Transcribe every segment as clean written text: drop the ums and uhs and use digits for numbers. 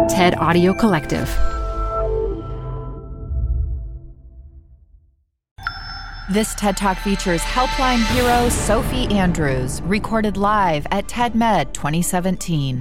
TED Audio Collective. This TED Talk features Helpline hero Sophie Andrews, recorded live at TEDMed 2017.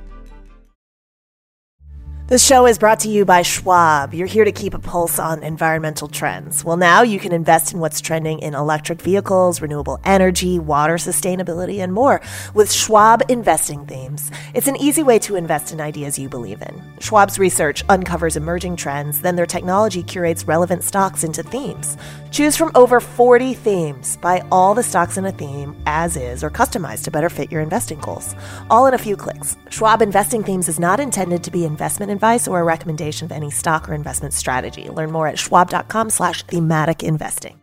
This show is brought to you by Schwab. You're here to keep a pulse on environmental trends. Well, now you can invest in what's trending in electric vehicles, renewable energy, water sustainability, and more with Schwab Investing Themes. It's an easy way to invest in ideas you believe in. Schwab's research uncovers emerging trends, then their technology curates relevant stocks into themes. Choose from over 40 themes. Buy all the stocks in a theme as is or customized to better fit your investing goals. All in a few clicks. Schwab Investing Themes is not intended to be investment advice or a recommendation of any stock or investment strategy. Learn more at schwab.com/thematic investing.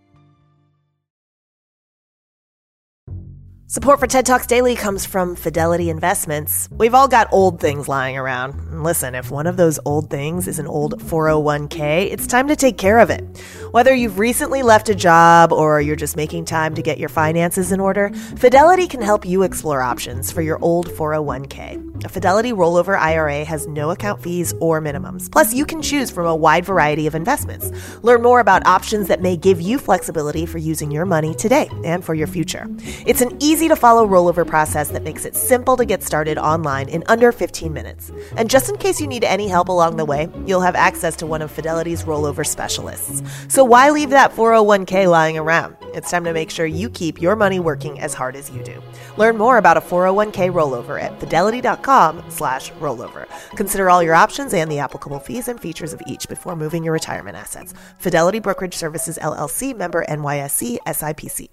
Support for TED Talks Daily comes from Fidelity Investments. We've all got old things lying around. And listen, if one of those old things is an old 401k, it's time to take care of it. Whether you've recently left a job or you're just making time to get your finances in order, Fidelity can help you explore options for your old 401k. A Fidelity rollover IRA has no account fees or minimums. Plus, you can choose from a wide variety of investments. Learn more about options that may give you flexibility for using your money today and for your future. It's an easy-to-follow rollover process that makes it simple to get started online in under 15 minutes. And just in case you need any help along the way, you'll have access to one of Fidelity's rollover specialists. So why leave that 401k lying around? It's time to make sure you keep your money working as hard as you do. Learn more about a 401k rollover at fidelity.com/rollover. Consider all your options and the applicable fees and features of each before moving your retirement assets. Fidelity Brokerage Services, LLC, member NYSE, SIPC.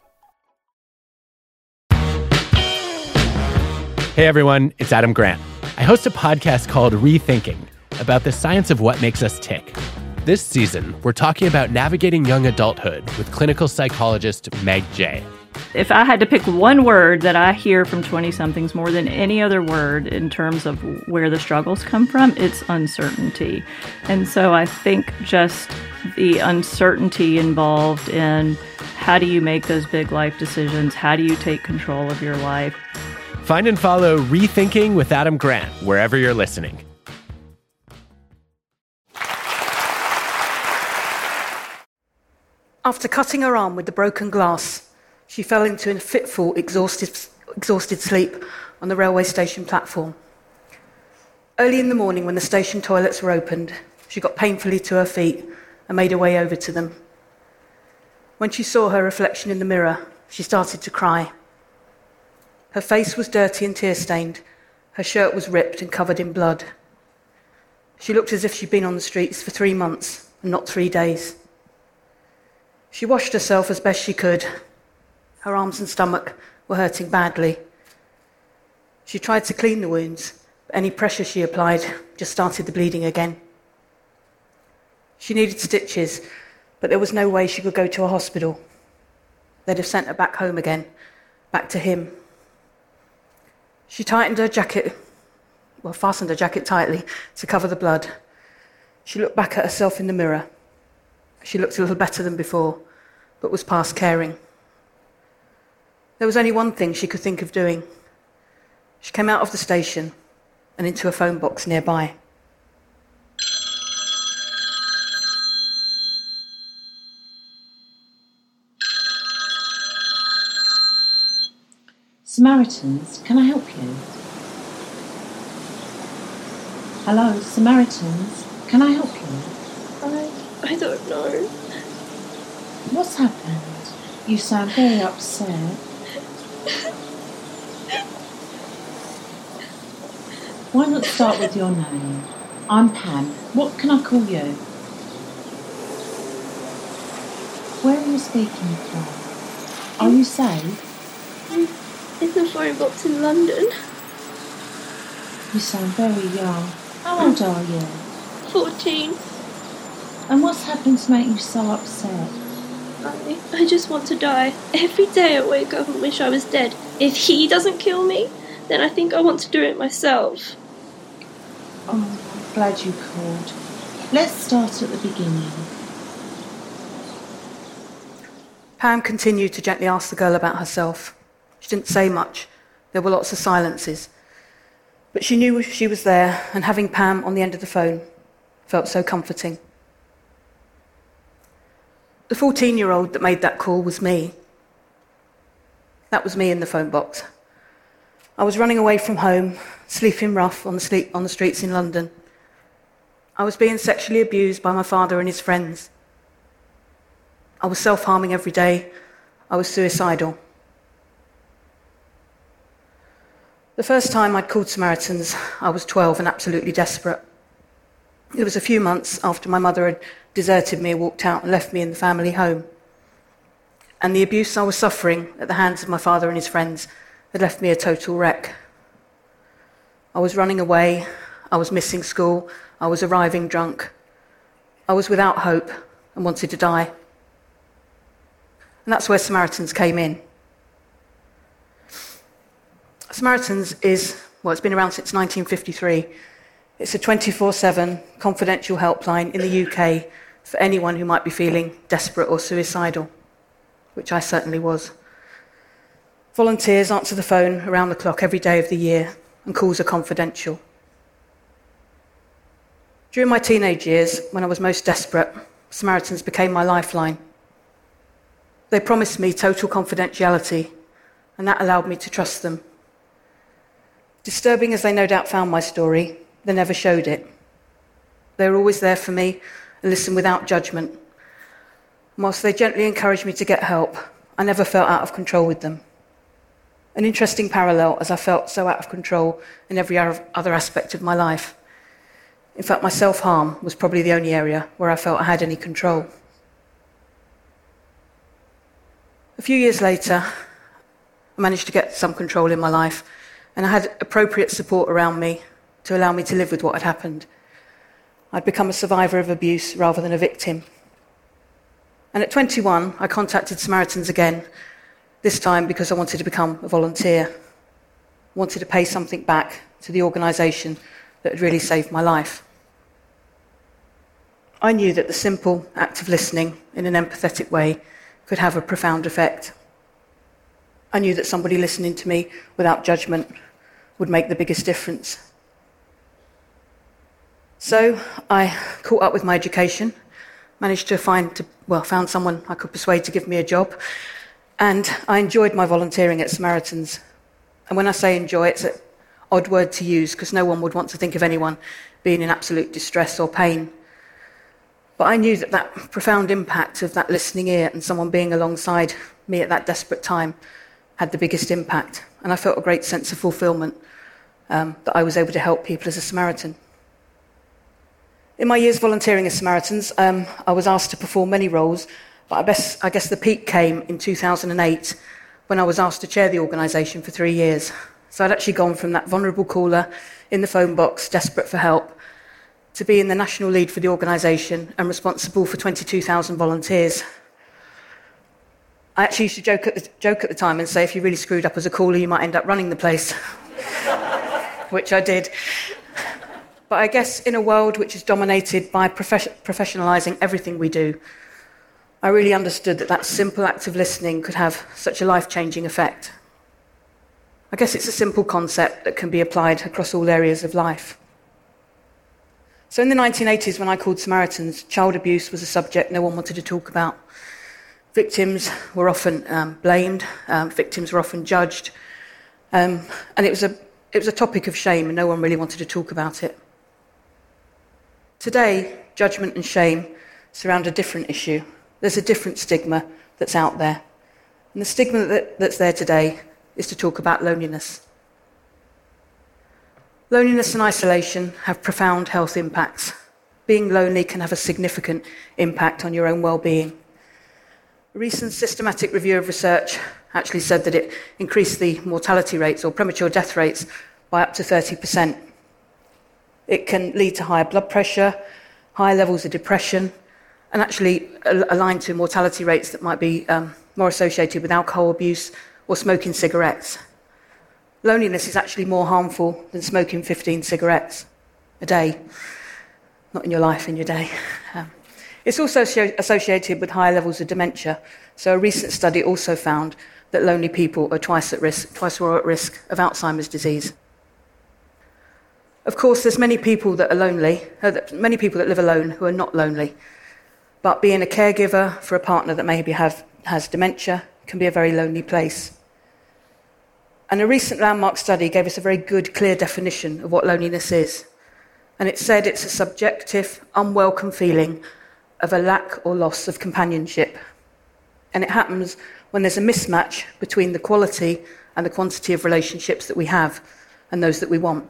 Hey everyone, it's Adam Grant. I host a podcast called Rethinking about the science of what makes us tick. This season, we're talking about navigating young adulthood with clinical psychologist Meg Jay. If I had to pick one word that I hear from 20-somethings more than any other word in terms of where the struggles come from, it's uncertainty. And so I think just the uncertainty involved in how do you make those big life decisions? How do you take control of your life? Find and follow Rethinking with Adam Grant wherever you're listening. After cutting her arm with the broken glass, she fell into a fitful, exhausted sleep on the railway station platform. Early in the morning, when the station toilets were opened, she got painfully to her feet and made her way over to them. When she saw her reflection in the mirror, she started to cry. Her face was dirty and tear-stained. Her shirt was ripped and covered in blood. She looked as if she'd been on the streets for 3 months and not 3 days. She washed herself as best she could. Her arms and stomach were hurting badly. She tried to clean the wounds, but any pressure she applied just started the bleeding again. She needed stitches, but there was no way she could go to a hospital. They'd have sent her back home again, back to him. She fastened her jacket tightly to cover the blood. She looked back at herself in the mirror. She looked a little better than before, but was past caring. There was only one thing she could think of doing. She came out of the station and into a phone box nearby. Samaritans, can I help you? Hello, Samaritans, can I help you? I don't know. What's happened? You sound very upset. Why not start with your name? I'm Pam. What can I call you? Where are you speaking from? Are you safe? In the phone box in London. You sound very young. How old are you? 14. And what's happened to make you so upset? I just want to die. Every day I wake up and wish I was dead. If he doesn't kill me, then I think I want to do it myself. Oh, I'm glad you called. Let's start at the beginning. Pam continued to gently ask the girl about herself. She didn't say much. There were lots of silences. But she knew she was there, and having Pam on the end of the phone felt so comforting. The 14-year-old that made that call was me. That was me in the phone box. I was running away from home, sleeping rough on the streets in London. I was being sexually abused by my father and his friends. I was self-harming every day. I was suicidal. The first time I'd called Samaritans, I was 12 and absolutely desperate. It was a few months after my mother had deserted me, walked out and left me in the family home. And the abuse I was suffering at the hands of my father and his friends had left me a total wreck. I was running away, I was missing school, I was arriving drunk. I was without hope and wanted to die. And that's where Samaritans came in. Samaritans it's been around since 1953. It's a 24/7 confidential helpline in the UK for anyone who might be feeling desperate or suicidal, which I certainly was. Volunteers answer the phone around the clock every day of the year, and calls are confidential. During my teenage years, when I was most desperate, Samaritans became my lifeline. They promised me total confidentiality, and that allowed me to trust them. Disturbing as they no doubt found my story, they never showed it. They were always there for me and listened without judgment. And whilst they gently encouraged me to get help, I never felt out of control with them. An interesting parallel, as I felt so out of control in every other aspect of my life. In fact, my self-harm was probably the only area where I felt I had any control. A few years later, I managed to get some control in my life, and I had appropriate support around me to allow me to live with what had happened. I'd become a survivor of abuse rather than a victim. And at 21, I contacted Samaritans again, this time because I wanted to become a volunteer. I wanted to pay something back to the organisation that had really saved my life. I knew that the simple act of listening in an empathetic way could have a profound effect. I knew that somebody listening to me without judgment would make the biggest difference. So I caught up with my education, managed to found someone I could persuade to give me a job, and I enjoyed my volunteering at Samaritans. And when I say enjoy, it's an odd word to use because no one would want to think of anyone being in absolute distress or pain. But I knew that profound impact of that listening ear and someone being alongside me at that desperate time had the biggest impact. And I felt a great sense of fulfillment that I was able to help people as a Samaritan. In my years volunteering as Samaritans, I was asked to perform many roles, but I guess the peak came in 2008 when I was asked to chair the organisation for 3 years. So I'd actually gone from that vulnerable caller in the phone box, desperate for help, to being the national lead for the organisation and responsible for 22,000 volunteers. I actually used to joke at the time and say if you really screwed up as a caller, you might end up running the place, which I did. But I guess in a world which is dominated by professionalising everything we do, I really understood that simple act of listening could have such a life-changing effect. I guess it's a simple concept that can be applied across all areas of life. So in the 1980s, when I called Samaritans, child abuse was a subject no one wanted to talk about. Victims were often blamed, victims were often judged, and it was a topic of shame and no one really wanted to talk about it. Today, judgment and shame surround a different issue. There's a different stigma that's out there. And the stigma that's there today is to talk about loneliness. Loneliness and isolation have profound health impacts. Being lonely can have a significant impact on your own well-being. A recent systematic review of research actually said that it increased the mortality rates or premature death rates by up to 30%. It can lead to higher blood pressure, higher levels of depression, and actually aligned to mortality rates that might be more associated with alcohol abuse or smoking cigarettes. Loneliness is actually more harmful than smoking 15 cigarettes a day. Not in your life, in your day. It's also associated with higher levels of dementia. So a recent study also found that lonely people are twice more at risk of Alzheimer's disease. Of course, there's many people that are lonely, many people that live alone who are not lonely. But being a caregiver for a partner that maybe has dementia can be a very lonely place. And a recent landmark study gave us a very good, clear definition of what loneliness is. And it said it's a subjective, unwelcome feeling of a lack or loss of companionship. And it happens when there's a mismatch between the quality and the quantity of relationships that we have and those that we want.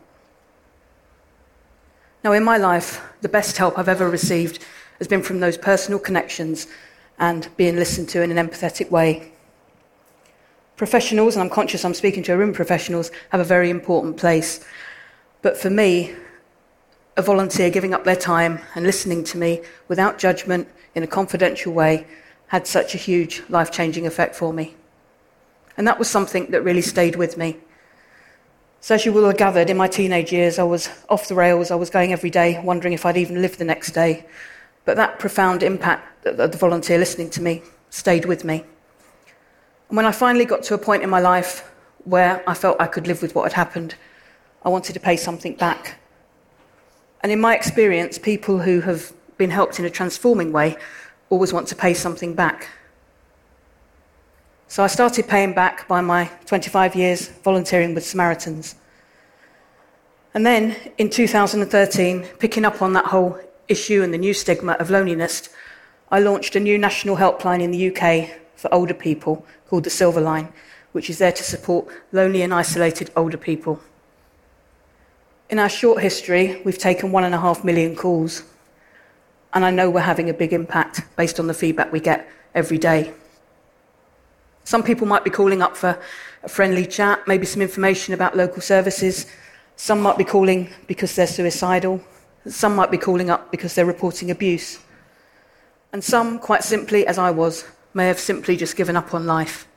Now, in my life, the best help I've ever received has been from those personal connections and being listened to in an empathetic way. Professionals, and I'm conscious I'm speaking to a room of professionals, have a very important place. But for me, a volunteer giving up their time and listening to me without judgment in a confidential way had such a huge life-changing effect for me. And that was something that really stayed with me. So as you will have gathered, in my teenage years, I was off the rails. I was going every day, wondering if I'd even live the next day. But that profound impact that the volunteer listening to me stayed with me. And when I finally got to a point in my life where I felt I could live with what had happened, I wanted to pay something back. And in my experience, people who have been helped in a transforming way always want to pay something back. So I started paying back by my 25 years volunteering with Samaritans. And then in 2013, picking up on that whole issue and the new stigma of loneliness, I launched a new national helpline in the UK for older people called the Silver Line, which is there to support lonely and isolated older people. In our short history, we've taken 1.5 million calls, and I know we're having a big impact based on the feedback we get every day. Some people might be calling up for a friendly chat, maybe some information about local services. Some might be calling because they're suicidal. Some might be calling up because they're reporting abuse. And some, quite simply, as I was, may have simply just given up on life.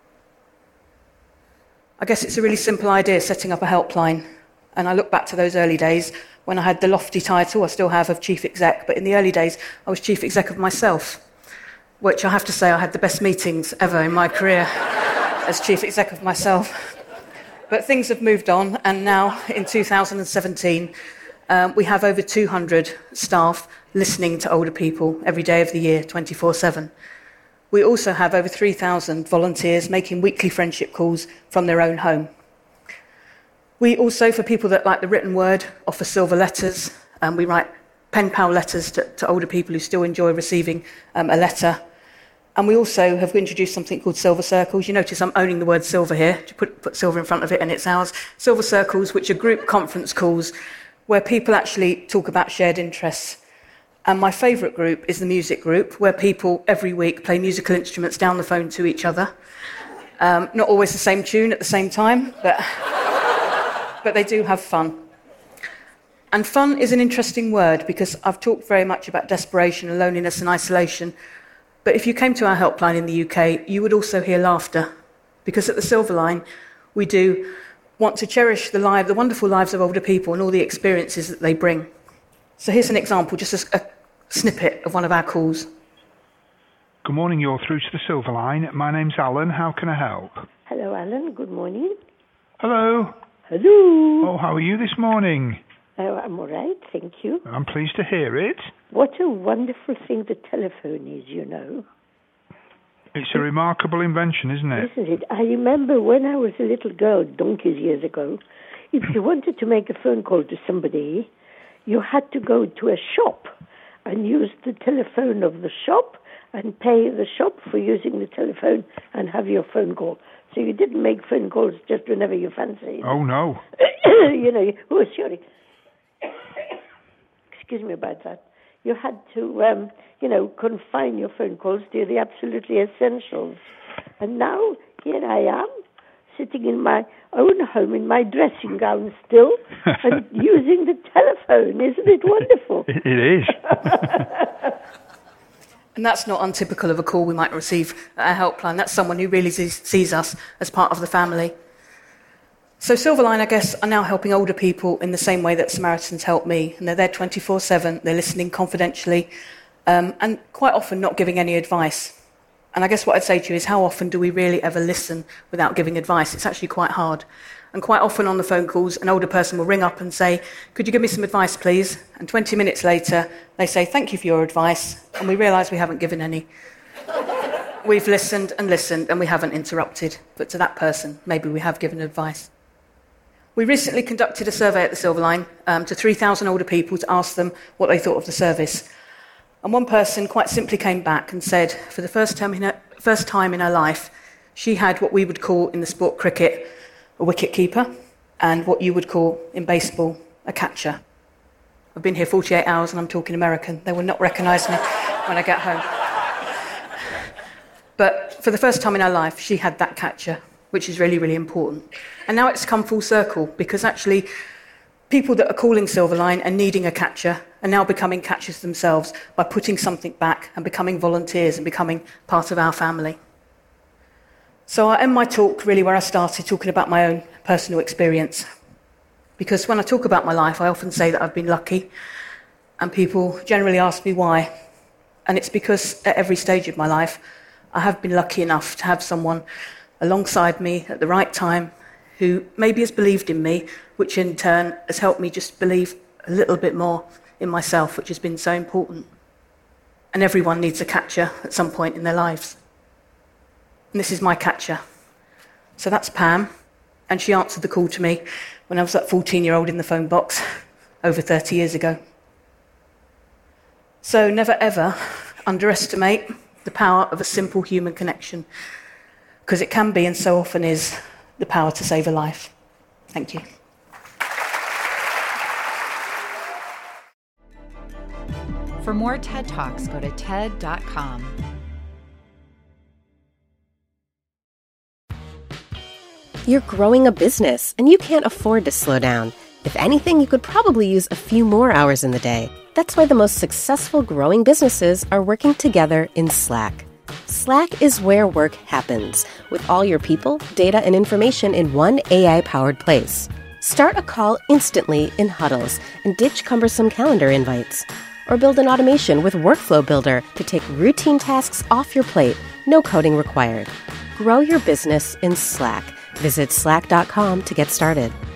I guess it's a really simple idea, setting up a helpline. And I look back to those early days when I had the lofty title, I still have, of chief exec, but in the early days, I was chief exec of myself, which I have to say I had the best meetings ever in my career as chief exec of myself. But things have moved on, and now, in 2017, we have over 200 staff listening to older people every day of the year, 24/7. We also have over 3,000 volunteers making weekly friendship calls from their own home. We also, for people that like the written word, offer silver letters, and we write pen pal letters to older people who still enjoy receiving a letter. And we also have introduced something called Silver Circles. You notice I'm owning the word silver here. You put silver in front of it and it's ours. Silver Circles, which are group conference calls where people actually talk about shared interests. And my favourite group is the music group, where people every week play musical instruments down the phone to each other. Not always the same tune at the same time, but they do have fun. And fun is an interesting word because I've talked very much about desperation and loneliness and isolation. But if you came to our helpline in the UK, you would also hear laughter. Because at the Silver Line, we do want to cherish the wonderful lives of older people and all the experiences that they bring. So here's an example, just a snippet of one of our calls. Good morning, you're through to the Silver Line. My name's Alan. How can I help? Hello, Alan. Good morning. Hello. Hello. Oh, how are you this morning? I'm all right, thank you. I'm pleased to hear it. What a wonderful thing the telephone is, you know. It's a remarkable invention, isn't it? Isn't it? I remember when I was a little girl, donkeys years ago, if you wanted to make a phone call to somebody, you had to go to a shop and use the telephone of the shop and pay the shop for using the telephone and have your phone call. So you didn't make phone calls just whenever you fancied. Oh, no. You know, oh, sorry. Excuse me about that. You had to, confine your phone calls to the absolutely essentials. And now, here I am, sitting in my own home in my dressing gown still and using the telephone. Isn't it wonderful? It is. And that's not untypical of a call we might receive at our helpline. That's someone who really sees us as part of the family. So Silverline, I guess, are now helping older people in the same way that Samaritans help me. And they're there 24/7, they're listening confidentially, and quite often not giving any advice. And I guess what I'd say to you is, how often do we really ever listen without giving advice? It's actually quite hard. And quite often on the phone calls, an older person will ring up and say, could you give me some advice, please? And 20 minutes later, they say, thank you for your advice. And we realise we haven't given any. We've listened, and we haven't interrupted. But to that person, maybe we have given advice. We recently conducted a survey at the Silverline to 3,000 older people to ask them what they thought of the service. And one person quite simply came back and said, for the first time in her life, she had what we would call in the sport cricket a wicket keeper, and what you would call in baseball a catcher. I've been here 48 hours and I'm talking American. They will not recognise me when I get home. But for the first time in her life, she had that catcher, which is really, really important. And now it's come full circle, because actually people that are calling Silverline and needing a catcher are now becoming catchers themselves by putting something back and becoming volunteers and becoming part of our family. So I end my talk really where I started, talking about my own personal experience. Because when I talk about my life, I often say that I've been lucky, and people generally ask me why. And it's because at every stage of my life, I have been lucky enough to have someone alongside me at the right time who maybe has believed in me, which in turn has helped me just believe a little bit more in myself, which has been so important. And everyone needs a catcher at some point in their lives. And this is my catcher. So that's Pam, and she answered the call to me when I was that 14-year-old in the phone box over 30 years ago. So never ever underestimate the power of a simple human connection, because it can be, and so often is, the power to save a life. Thank you. For more TED Talks, go to TED.com. You're growing a business, and you can't afford to slow down. If anything, you could probably use a few more hours in the day. That's why the most successful growing businesses are working together in Slack. Slack is where work happens, with all your people, data, and information in one AI-powered place. Start a call instantly in huddles and ditch cumbersome calendar invites. Or build an automation with Workflow Builder to take routine tasks off your plate, no coding required. Grow your business in Slack. Visit slack.com to get started.